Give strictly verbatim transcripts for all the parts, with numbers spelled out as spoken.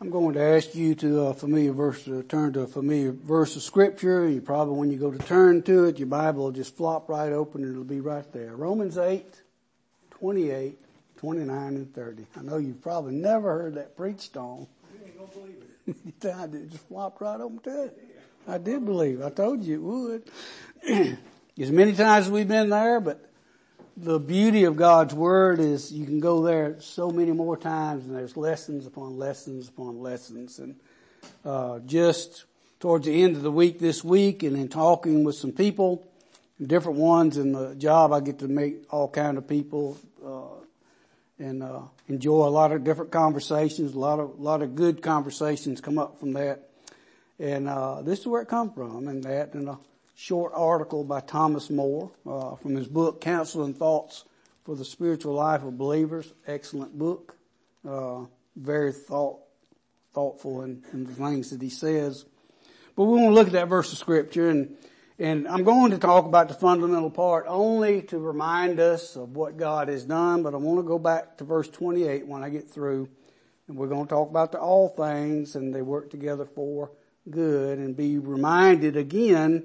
I'm going to ask you to a familiar verse, to turn to a familiar verse of Scripture. You probably, when you go to turn to it, your Bible will just flop right open and it'll be right there. Romans eight, twenty-eight, twenty-nine, and thirty. I know you've probably never heard that preached on. You ain't gonna believe it. I did, just flopped right open to it. I did believe. I told you it would. As many times as we've been there, but the beauty of God's Word is you can go there so many more times, and there's lessons upon lessons upon lessons. And uh just towards the end of the week this week, and in talking with some people, different ones in the job, I get to meet all kind of people uh and uh enjoy a lot of different conversations. A lot of a lot of good conversations come up from that. And uh this is where it comes from, and that and a short article by Thomas Moore uh from his book Counsel and Thoughts for the Spiritual Life of Believers. Excellent book. Uh very thought thoughtful in, in the things that he says. But we want to look at that verse of Scripture, and and I'm going to talk about the fundamental part only to remind us of what God has done, but I want to go back to verse twenty-eight when I get through, and we're going to talk about the all things, and they work together for good, and be reminded again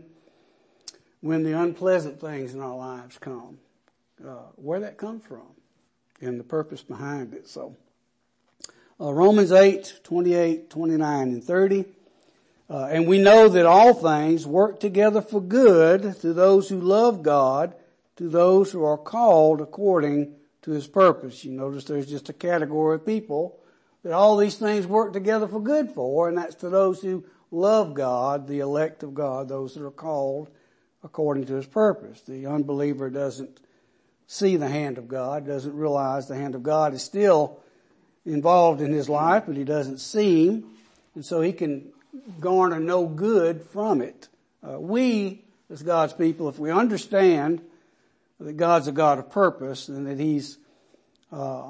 when the unpleasant things in our lives come, uh, where that comes from and the purpose behind it. So, uh, Romans eight, twenty-eight, twenty-nine, and thirty. Uh, and we know that all things work together for good to those who love God, to those who are called according to His purpose. You notice there's just a category of people that all these things work together for good for, and that's to those who love God, the elect of God, those that are called according to His purpose. The unbeliever doesn't see the hand of God, doesn't realize the hand of God is still involved in his life, but he doesn't see Him, and so he can garner no good from it. Uh, we, as God's people, if we understand that God's a God of purpose and that He's uh,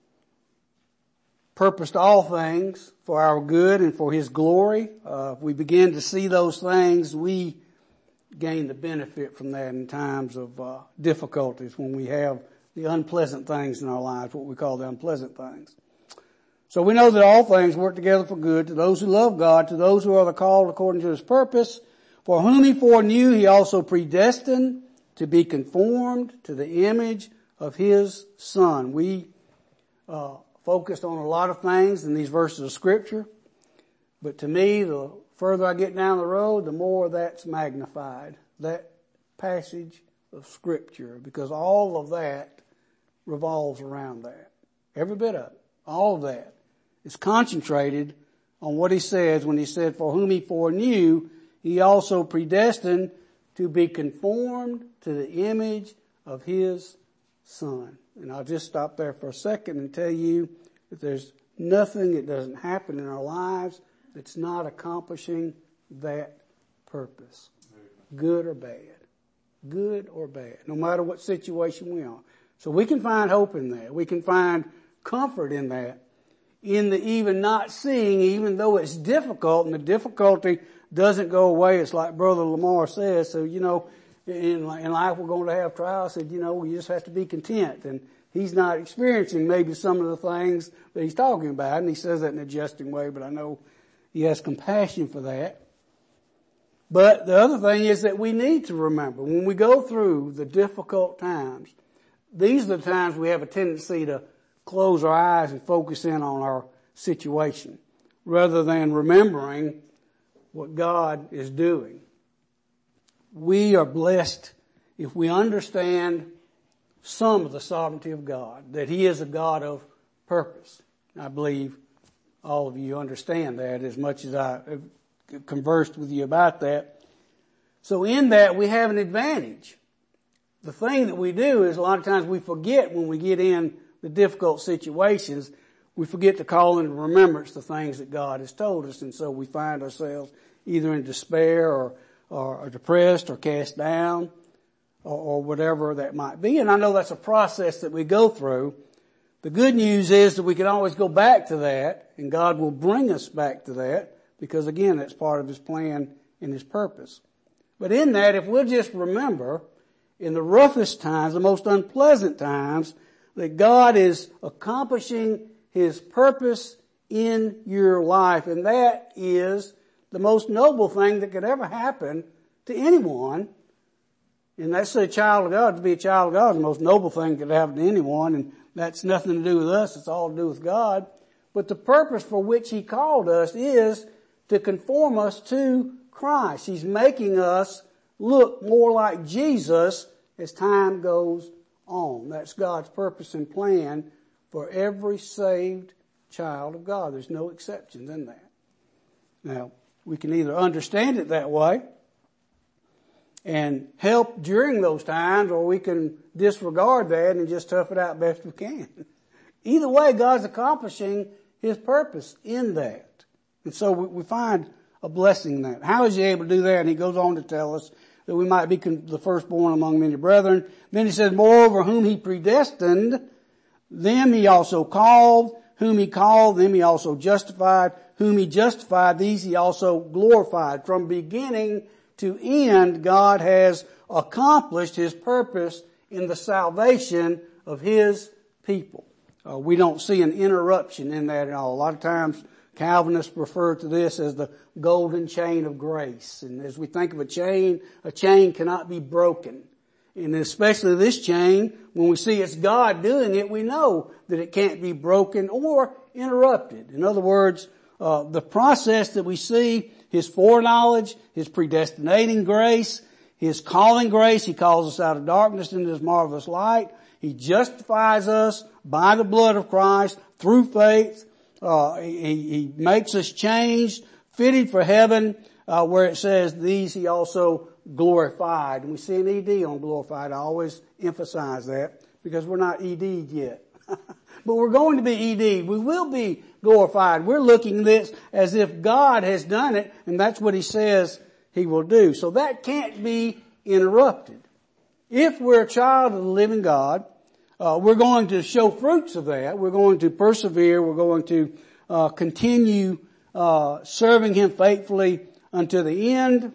purposed all things for our good and for His glory, uh, if we begin to see those things, we gain the benefit from that in times of uh, difficulties, when we have the unpleasant things in our lives, what we call the unpleasant things. So we know that all things work together for good to those who love God, to those who are the called according to His purpose, for whom He foreknew He also predestined to be conformed to the image of His Son. We uh focused on a lot of things in these verses of Scripture, but to me, the further I get down the road, the more that's magnified, that passage of Scripture, because all of that revolves around that. Every bit of it, all of that is concentrated on what He says when He said, for whom He foreknew, He also predestined to be conformed to the image of His Son. And I'll just stop there for a second and tell you that there's nothing that doesn't happen in our lives that's not accomplishing that purpose. Good or bad. Good or bad. No matter what situation we are. So we can find hope in that. We can find comfort in that. In the even not seeing, even though it's difficult, and the difficulty doesn't go away. It's like Brother Lamar says. So, you know, in, in life we're going to have trials. Said, you know, you just have to be content. And he's not experiencing maybe some of the things that he's talking about. And he says that in a jesting way, but I know he has compassion for that. But the other thing is that we need to remember when we go through the difficult times, these are the times we have a tendency to close our eyes and focus in on our situation rather than remembering what God is doing. We are blessed if we understand some of the sovereignty of God, that He is a God of purpose. I believe all of you understand that as much as I have conversed with you about that. So in that we have an advantage. The thing that we do is a lot of times we forget when we get in the difficult situations, we forget to call into remembrance the things that God has told us, and so we find ourselves either in despair or, or, or depressed or cast down or, or whatever that might be. And I know that's a process that we go through. The good news is that we can always go back to that, and God will bring us back to that, because again, that's part of His plan and His purpose. But in that, if we'll just remember, in the roughest times, the most unpleasant times, that God is accomplishing His purpose in your life. And that is the most noble thing that could ever happen to anyone. And that's a child of God. To be a child of God is the most noble thing that could happen to anyone. And that's nothing to do with us. It's all to do with God. But the purpose for which He called us is to conform us to Christ. He's making us look more like Jesus as time goes on. That's God's purpose and plan for every saved child of God. There's no exceptions in that. Now, we can either understand it that way and help during those times, or we can disregard that and just tough it out best we can. Either way, God's accomplishing His purpose in that. And so we find a blessing in that. How is He able to do that? And He goes on to tell us that we might be the firstborn among many brethren. Then He says, moreover, whom He predestined, them He also called. Whom He called, them He also justified. Whom He justified, these He also glorified. From beginning to end, God has accomplished His purpose in the salvation of His people. Uh, we don't see an interruption in that at all. A lot of times Calvinists refer to this as the golden chain of grace. And as we think of a chain, a chain cannot be broken. And especially this chain, when we see it's God doing it, we know that it can't be broken or interrupted. In other words, uh, the process that we see, His foreknowledge, His predestinating grace, His calling grace, He calls us out of darkness into His marvelous light. He justifies us by the blood of Christ through faith. Uh, he, he makes us changed, fitted for heaven, uh, where it says these He also glorified. And we see an E D on glorified. I always emphasize that because we're not E D'd yet. But we're going to be E D'd. We will be glorified. We're looking at this as if God has done it, and that's what He says He will do. So that can't be interrupted. If we're a child of the living God, uh, we're going to show fruits of that. We're going to persevere. We're going to uh, continue uh, serving Him faithfully unto the end.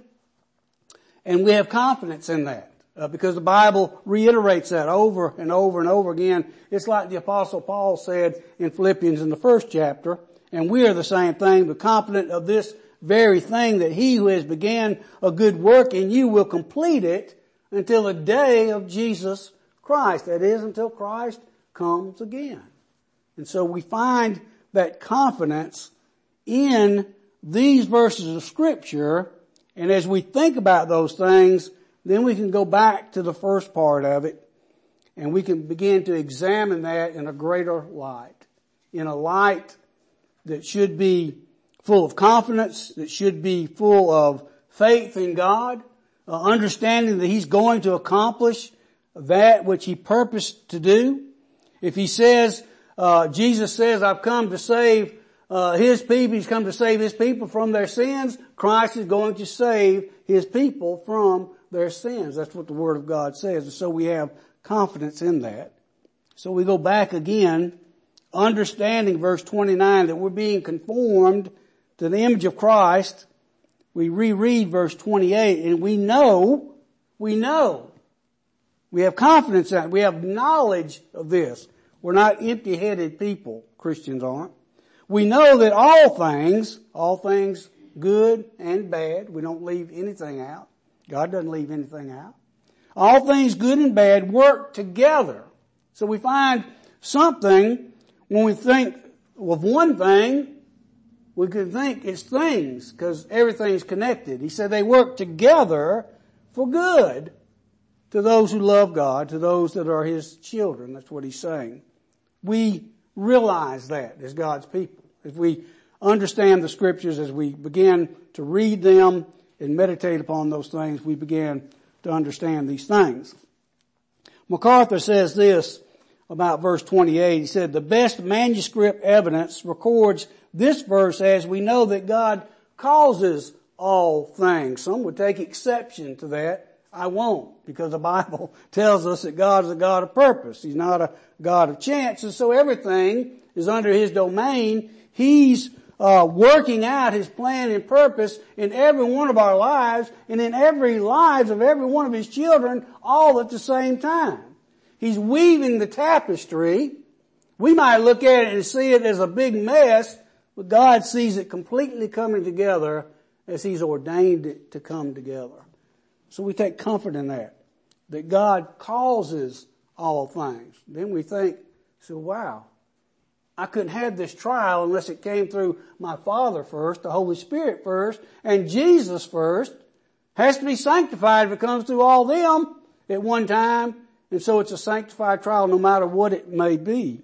And we have confidence in that uh, because the Bible reiterates that over and over and over again. It's like the Apostle Paul said in Philippians in the first chapter, and we are the same thing, but confident of this very thing, that He who has began a good work in you will complete it until the day of Jesus Christ. That is, until Christ comes again. And so we find that confidence in these verses of Scripture. And as we think about those things, then we can go back to the first part of it and we can begin to examine that in a greater light. In a light that should be full of confidence, that should be full of faith in God, uh, understanding that He's going to accomplish that which He purposed to do. If He says, uh, Jesus says, I've come to save Uh, His people, He's come to save His people from their sins. Christ is going to save His people from their sins. That's what the Word of God says. And so we have confidence in that. So we go back again, understanding verse twenty-nine, that we're being conformed to the image of Christ. We reread verse twenty-eight, and we know, we know, we have confidence in it. We have knowledge of this. We're not empty-headed people, Christians aren't. We know that all things, all things good and bad, we don't leave anything out. God doesn't leave anything out. All things good and bad work together. So we find something, when we think of one thing, we can think it's things, because everything's connected. He said they work together for good to those who love God, to those that are His children. That's what He's saying. We realize that as God's people. As we understand the Scriptures, as we begin to read them and meditate upon those things, we begin to understand these things. MacArthur says this about verse twenty-eight. He said, the best manuscript evidence records this verse as we know that God causes all things. Some would take exception to that. I won't, because the Bible tells us that God is a God of purpose. He's not a God of chance. And so everything is under His domain. He's uh, working out His plan and purpose in every one of our lives and in every lives of every one of His children all at the same time. He's weaving the tapestry. We might look at it and see it as a big mess, But God sees it completely coming together as He's ordained it to come together. So we take comfort in that, that God causes all things. Then we think, so wow, I couldn't have this trial unless it came through my Father first, the Holy Spirit first, and Jesus first. Has to be sanctified if it comes through all them at one time. And so it's a sanctified trial no matter what it may be.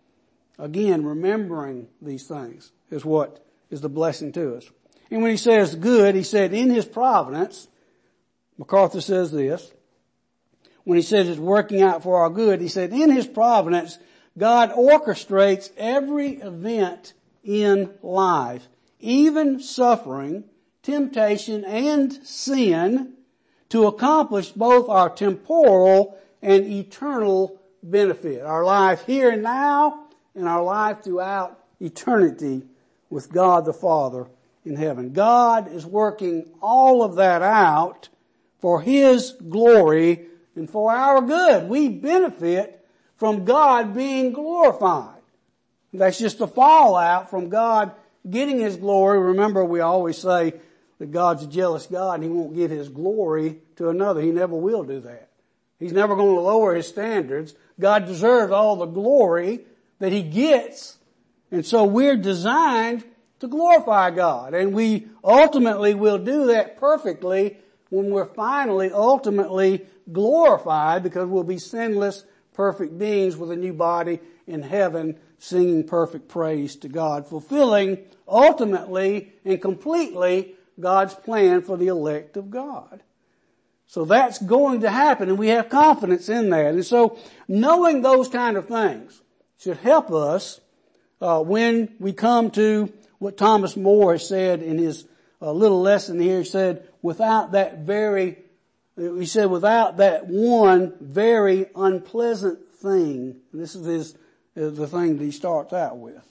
Again, remembering these things is what is the blessing to us. And when he says good, he said in His providence, MacArthur says this, when he says it's working out for our good, he said in His providence, God orchestrates every event in life, even suffering, temptation, and sin, to accomplish both our temporal and eternal benefit. Our life here and now, and our life throughout eternity with God the Father in heaven. God is working all of that out for His glory and for our good. We benefit from God being glorified. That's just a fallout from God getting His glory. Remember, we always say that God's a jealous God and He won't give His glory to another. He never will do that. He's never going to lower His standards. God deserves all the glory that He gets. And so we're designed to glorify God. And we ultimately will do that perfectly when we're finally ultimately glorified, because we'll be sinless, perfect beings with a new body in heaven, singing perfect praise to God, fulfilling ultimately and completely God's plan for the elect of God. So that's going to happen, and we have confidence in that. And so knowing those kind of things should help us uh, when we come to what Thomas More has said in his uh, little lesson here. He said, without that very, he said, without that one very unpleasant thing. And this is his, is the thing that he starts out with.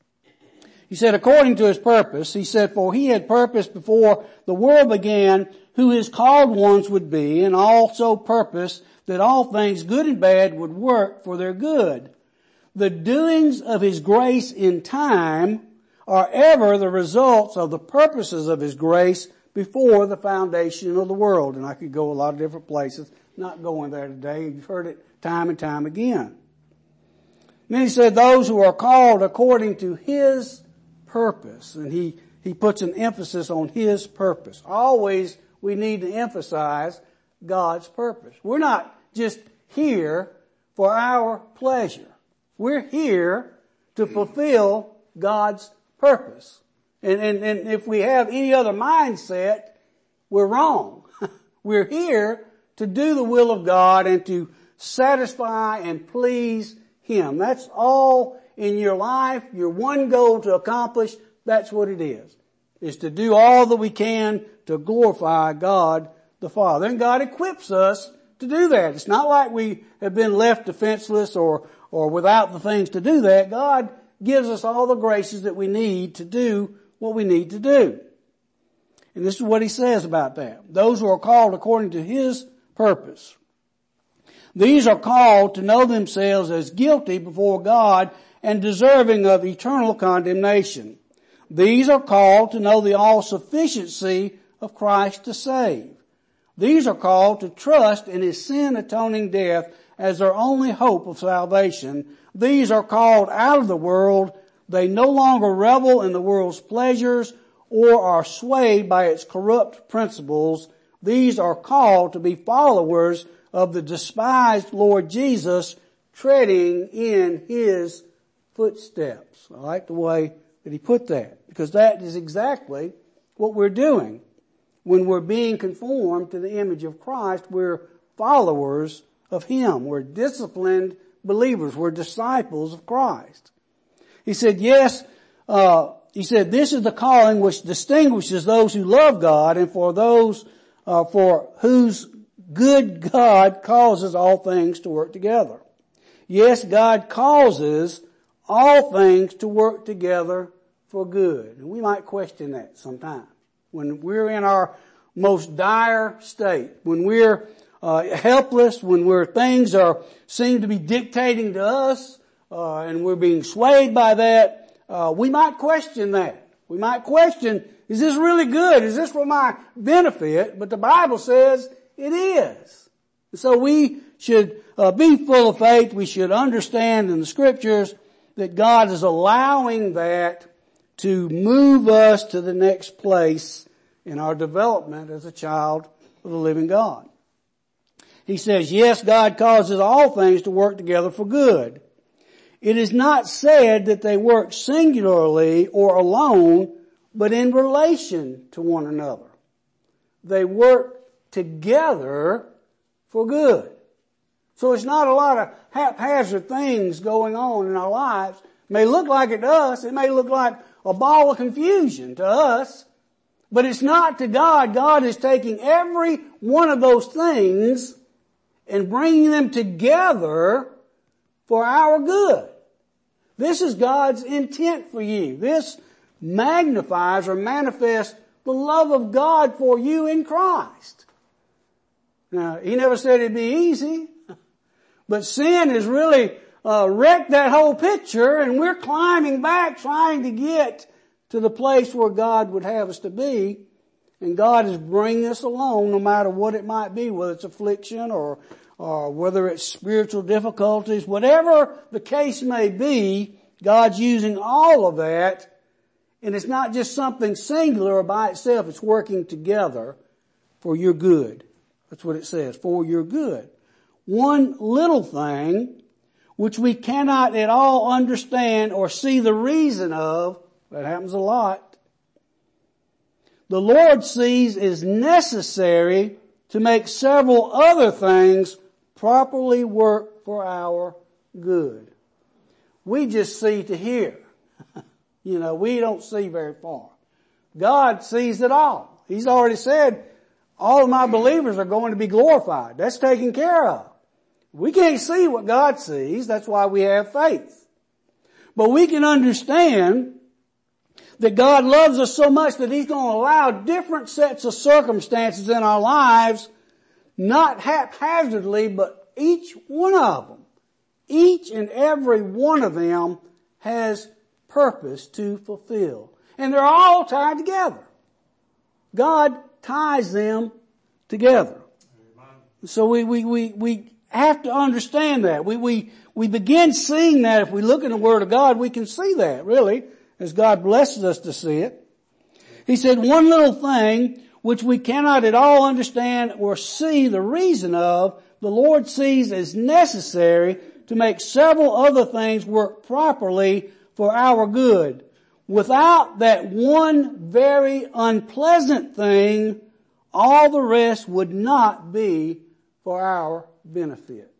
He said, according to His purpose, he said, for He had purposed before the world began who His called ones would be, and also purposed that all things good and bad would work for their good. The doings of His grace in time are ever the results of the purposes of His grace before the foundation of the world. And I could go a lot of different places, not going there today. You've heard it time and time again. And then he said, those who are called according to His purpose. And he, he puts an emphasis on His purpose. Always we need to emphasize God's purpose. We're not just here for our pleasure. We're here to fulfill God's purpose. And, and, and if we have any other mindset, we're wrong. We're here to do the will of God and to satisfy and please Him. That's all in your life, your one goal to accomplish. That's what it is, is to do all that we can to glorify God the Father. And God equips us to do that. It's not like we have been left defenseless or, or without the things to do that. God gives us all the graces that we need to do what we need to do. And this is what He says about that. Those who are called according to His purpose. These are called to know themselves as guilty before God and deserving of eternal condemnation. These are called to know the all-sufficiency of Christ to save. These are called to trust in His sin-atoning death as their only hope of salvation. These are called out of the world. They no longer revel in the world's pleasures or are swayed by its corrupt principles. These are called to be followers of the despised Lord Jesus, treading in His footsteps. I like the way that he put that, because that is exactly what we're doing. When we're being conformed to the image of Christ, we're followers of Him. We're disciplined believers. We're disciples of Christ. He said, yes, uh, he said, this is the calling which distinguishes those who love God and for those uh, for whose good God causes all things to work together. Yes, God causes all things to work together for good. And we might question that sometimes. When we're in our most dire state, when we're uh, helpless, when we're things are seem to be dictating to us, uh, and we're being swayed by that, uh, we might question that. We might question, is this really good? Is this for my benefit? But the Bible says it is. So we should uh, be full of faith. We should understand in the Scriptures that God is allowing that to move us to the next place in our development as a child of the living God. He says, yes, God causes all things to work together for good. It is not said that they work singularly or alone, but in relation to one another. They work together for good. So it's not a lot of haphazard things going on in our lives. It may look like it to us. It may look like a ball of confusion to us. But it's not to God. God is taking every one of those things and bringing them together for our good. This is God's intent for you. This magnifies or manifests the love of God for you in Christ. Now, He never said it'd be easy, but sin has really uh, wrecked that whole picture, and we're climbing back trying to get to the place where God would have us to be. And God is bringing us along no matter what it might be, whether it's affliction or, or whether it's spiritual difficulties, whatever the case may be, God's using all of that. And it's not just something singular by itself. It's working together for your good. That's what it says, for your good. One little thing which we cannot at all understand or see the reason of, that happens a lot, the Lord sees is necessary to make several other things properly work for our good. We just see to hear. You know, we don't see very far. God sees it all. He's already said, all of my believers are going to be glorified. That's taken care of. We can't see what God sees. That's why we have faith. But we can understand that God loves us so much that He's going to allow different sets of circumstances in our lives, not haphazardly, but each one of them, each and every one of them has purpose to fulfill. And they're all tied together. God ties them together. So we, we, we, we have to understand that. We, we, we begin seeing that. If we look in the Word of God, we can see that, really, as God blesses us to see it. He said, one little thing which we cannot at all understand or see the reason of, the Lord sees as necessary to make several other things work properly for our good. Without that one very unpleasant thing, all the rest would not be for our benefit.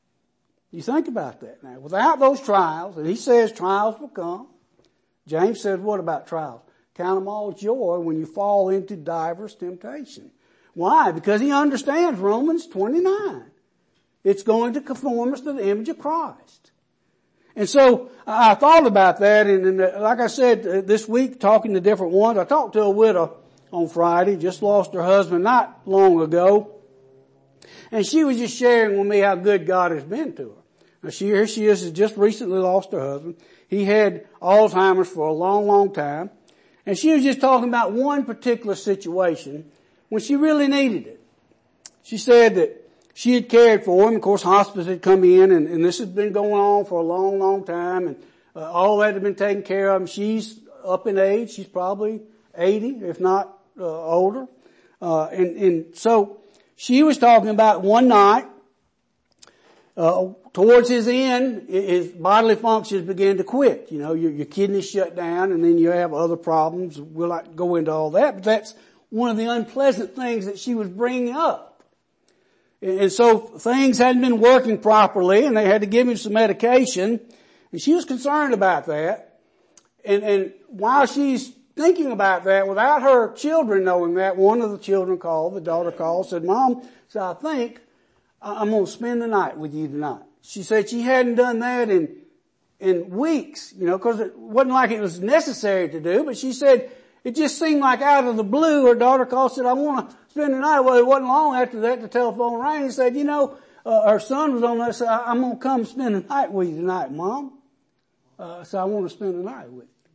You think about that now. Without those trials, and He says trials will come. James says, what about trials? Count them all joy when you fall into divers temptation. Why? Because he understands Romans twenty-nine. It's going to conform us to the image of Christ. And so I thought about that, and, and like I said, this week talking to different ones, I talked to a widow on Friday, just lost her husband not long ago, and she was just sharing with me how good God has been to her. Now she, here she is, has just recently lost her husband. He had Alzheimer's for a long, long time, and she was just talking about one particular situation when she really needed it. She said that she had cared for him. Of course, hospice had come in, and, and this had been going on for a long, long time, and uh, all that had been taken care of. She's up in age. She's probably eighty, if not uh, older. Uh, and, and so she was talking about one night, uh, towards his end, his bodily functions began to quit. You know, your, your kidneys shut down, and then you have other problems. We'll not go into all that, but that's one of the unpleasant things that she was bringing up. And so things hadn't been working properly, and they had to give him some medication, and she was concerned about that. And, and while she's thinking about that, without her children knowing that, one of the children called, the daughter called, said, Mom, so I think I'm going to spend the night with you tonight. She said she hadn't done that in, in weeks, you know, because it wasn't like it was necessary to do, but she said it just seemed like out of the blue, her daughter called, said, I want to spend the night. Well, it wasn't long after that, the telephone rang and said, you know, uh, her son was on there, said, I'm going to come spend the night with you tonight, Mom. Uh, so I want to spend the night with you.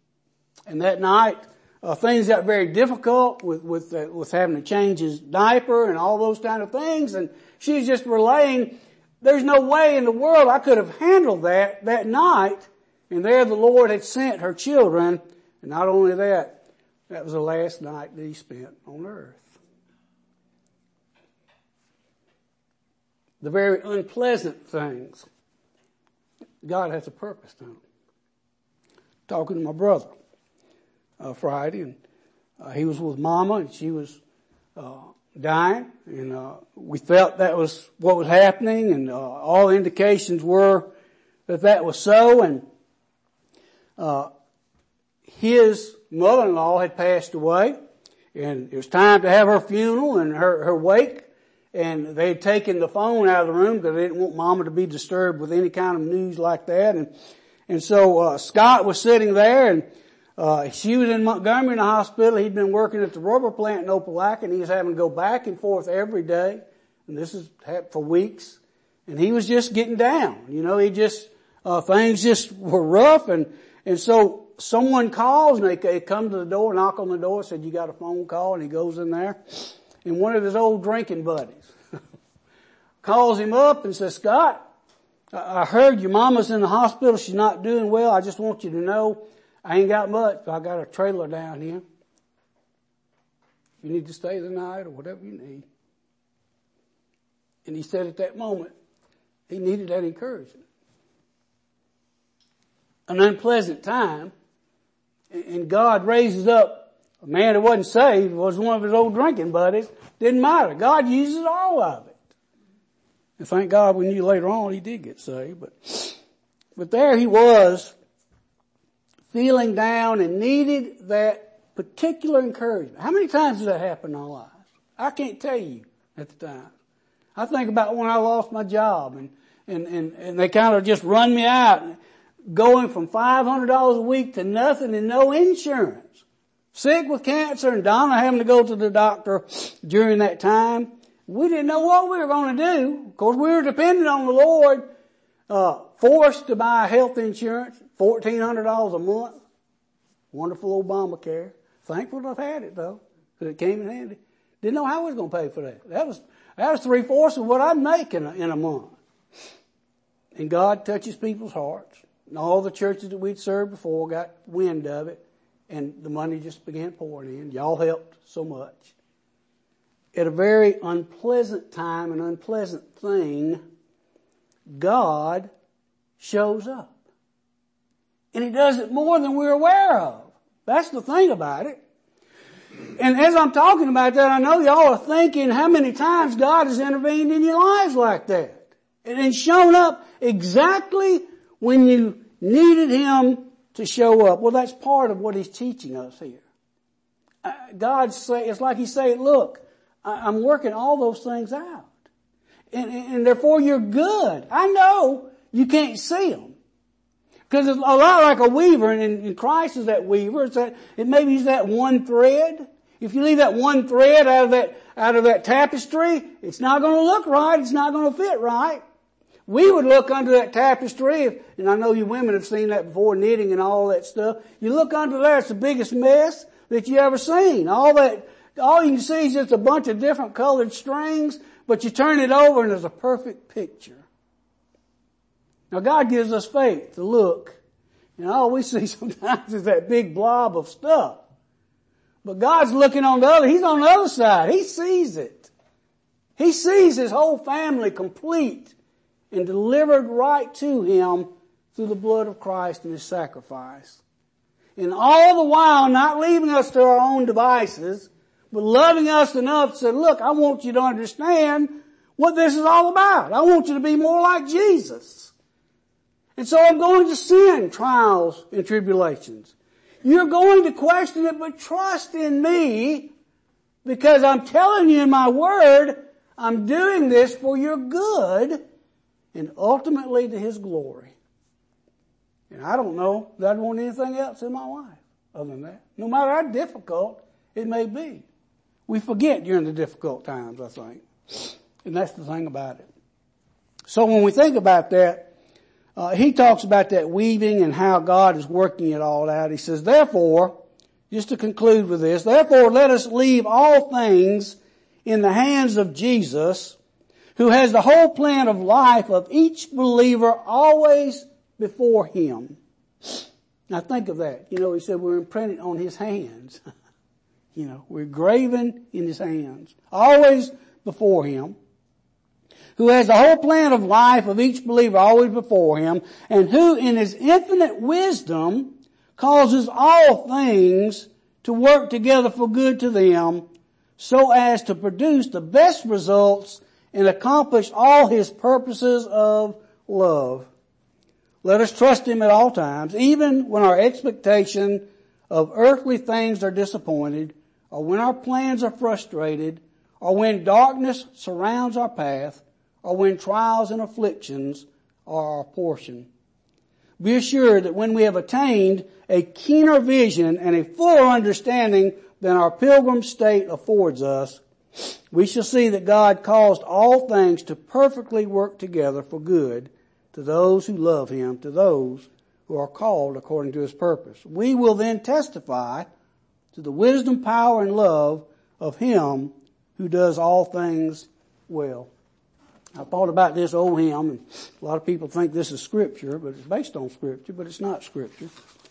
And that night, uh, things got very difficult with, with, uh, with having to change his diaper and all those kind of things. And she's just relaying, there's no way in the world I could have handled that that night. And there the Lord had sent her children. And not only that, that was the last night that he spent on earth. The very unpleasant things, God has a purpose to them. Talking to my brother uh, Friday, and uh, he was with Mama, and she was uh, dying, and uh, we felt that was what was happening, and uh, all indications were that that was so. And uh, his mother-in-law had passed away, and it was time to have her funeral and her, her wake. And they had taken the phone out of the room because they didn't want Mama to be disturbed with any kind of news like that. And, and so, uh, Scott was sitting there, and, uh, she was in Montgomery in the hospital. He'd been working at the rubber plant in Opelika, and he was having to go back and forth every day. And this has happened for weeks. And he was just getting down. You know, he just, uh, things just were rough. And, and so someone calls, and they, they come to the door, knock on the door, said, you got a phone call? And he goes in there. And one of his old drinking buddies calls him up and says, Scott, I heard your mama's in the hospital. She's not doing well. I just want you to know I ain't got much, but I got a trailer down here. You need to stay the night or whatever you need. And he said at that moment, he needed that encouragement. An unpleasant time, and God raises up a man that wasn't saved, was one of his old drinking buddies. Didn't matter. God uses all of it. And thank God we knew later on he did get saved. But, but there he was, feeling down and needed that particular encouragement. How many times does that happen in our lives? I can't tell you at the time. I think about when I lost my job and, and, and, and they kind of just run me out, going from five hundred dollars a week to nothing and no insurance. Sick with cancer, and Donna having to go to the doctor during that time. We didn't know what we were going to do. Of course, we were dependent on the Lord, uh, forced to buy health insurance, fourteen hundred dollars a month. Wonderful Obamacare. Thankful to have had it though, because it came in handy. Didn't know how we was going to pay for that. That was, that was three fourths of what I'd make in a, in a month. And God touches people's hearts. And all the churches that we'd served before got wind of it. And the money just began pouring in. Y'all helped so much. At a very unpleasant time, an unpleasant thing, God shows up. And he does it more than we're aware of. That's the thing about it. And as I'm talking about that, I know y'all are thinking how many times God has intervened in your lives like that. And then shown up exactly when you needed him to show up. Well, that's part of what he's teaching us here. Uh, God say, it's like he's saying, look, I, I'm working all those things out. And, and, and therefore you're good. I know you can't see them. Because it's a lot like a weaver, and, and Christ is that weaver. It's that, it maybe he's that one thread. If you leave that one thread out of that, out of that tapestry, it's not going to look right. It's not going to fit right. We would look under that tapestry, and I know you women have seen that before, knitting and all that stuff. You look under there, it's the biggest mess that you ever seen. All that, all you can see is just a bunch of different colored strings, but you turn it over and there's a perfect picture. Now God gives us faith to look, and all we see sometimes is that big blob of stuff. But God's looking on the other, he's on the other side. He sees it. He sees his whole family complete and delivered right to him through the blood of Christ and his sacrifice. And all the while not leaving us to our own devices, but loving us enough to say, look, I want you to understand what this is all about. I want you to be more like Jesus. And so I'm going to send trials and tribulations. You're going to question it, but trust in me, because I'm telling you in my word, I'm doing this for your good and ultimately to his glory. And I don't know that I'd want anything else in my life other than that. No matter how difficult it may be. We forget during the difficult times, I think. And that's the thing about it. So when we think about that, Uh, he talks about that weaving and how God is working it all out. He says, therefore, just to conclude with this, therefore let us leave all things in the hands of Jesus, who has the whole plan of life of each believer always before him. Now think of that. You know, he said we're imprinted on his hands. You know, we're graven in his hands, always before him, who has the whole plan of life of each believer always before him, and who in his infinite wisdom causes all things to work together for good to them, so as to produce the best results and accomplish all his purposes of love. Let us trust him at all times, even when our expectation of earthly things are disappointed, or when our plans are frustrated, or when darkness surrounds our path, or when trials and afflictions are our portion. Be assured that when we have attained a keener vision and a fuller understanding than our pilgrim state affords us, we shall see that God caused all things to perfectly work together for good to those who love him, to those who are called according to his purpose. We will then testify to the wisdom, power, and love of him who does all things well. I thought about this old hymn, and a lot of people think this is scripture, but it's based on scripture, but it's not scripture.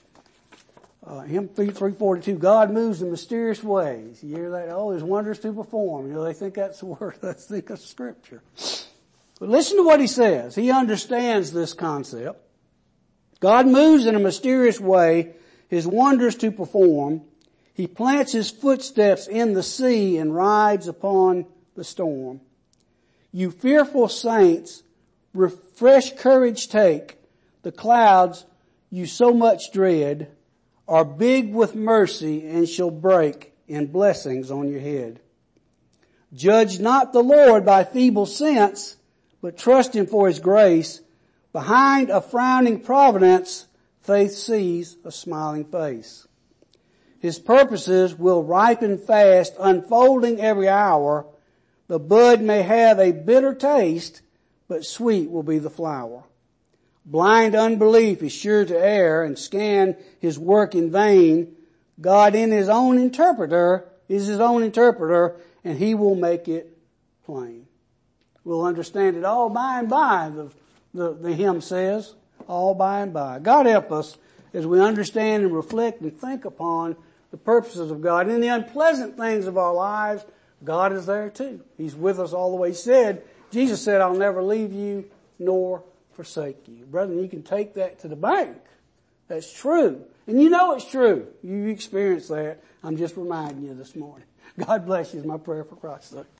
Uh, hymn three forty-two, God moves in mysterious ways. You hear that? Oh, there's wonders to perform. You know, they think that's the word, they think that's scripture. But listen to what he says. He understands this concept. God moves in a mysterious way, his wonders to perform. He plants his footsteps in the sea and rides upon the storm. You fearful saints, refresh courage take. The clouds you so much dread are big with mercy and shall break in blessings on your head. Judge not the Lord by feeble sense, but trust him for his grace. Behind a frowning providence, faith sees a smiling face. His purposes will ripen fast, unfolding every hour. The bud may have a bitter taste, but sweet will be the flower. Blind unbelief is sure to err and scan his work in vain. God in his own interpreter is his own interpreter, and he will make it plain. We'll understand it all by and by, the, the, the hymn says, all by and by. God help us as we understand and reflect and think upon the purposes of God. In the unpleasant things of our lives, God is there too. He's with us all the way. He said, Jesus said, I'll never leave you nor forsake you. Brethren, you can take that to the bank. That's true. And you know it's true. You experienced that. I'm just reminding you this morning. God bless you is my prayer for Christ's sake.